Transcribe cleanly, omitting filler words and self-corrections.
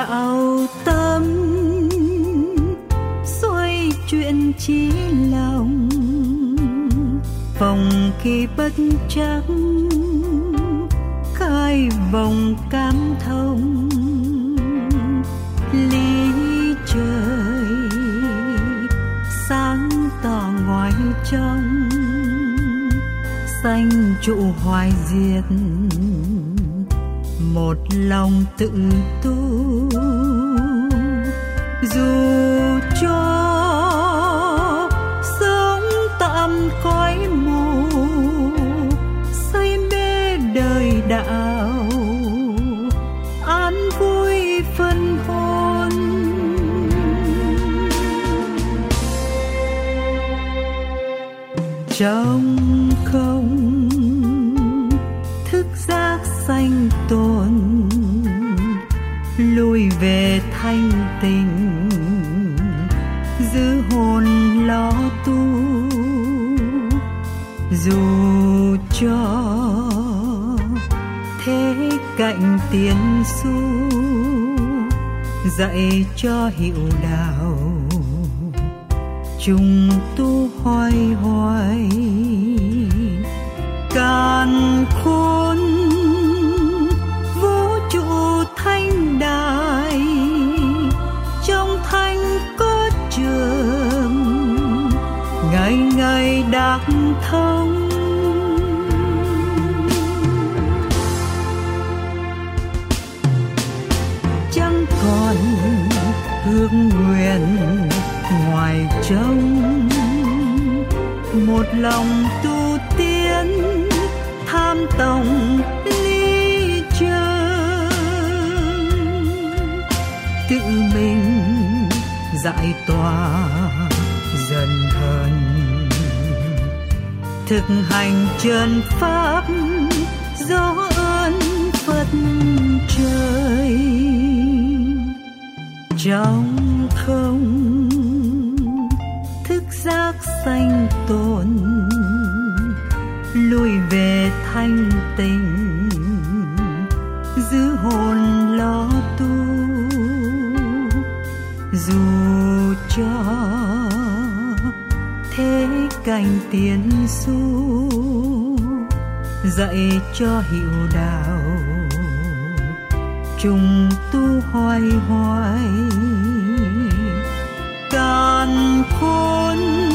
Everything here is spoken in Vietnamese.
đạo tâm xoay chuyện trí lòng, vòng kỳ bất chắc khai vòng cảm thông. Lý trời sáng tỏ ngoài trong, xanh trụ hoài diệt một lòng tự tu. Dù cho sống tạm cõi mù, say mê đời đạo an vui phân hồn. Trong không thức giác sanh tồn, lùi về thanh tình giữ hồn lo tu. Dù cho thế cạnh tiền xu dạy cho hiệu đạo, chung tu hoài hoài càn khôn vũ trụ thanh đài. Trong thanh có trường ngày ngày đắc thông. Chẳng còn hương nguyện ngoài trông, một lòng tu tiến tham tổng ly chân. Tự mình giải tỏa dần hờn, thực hành chân pháp do ơn Phật trời. Trong không thức giác sanh tồn, lùi về thanh tình giữ hồn lo tu. Dù cho thế cảnh tiền xu dạy cho hiệu đạo, chung tu hoài hoài càn khôn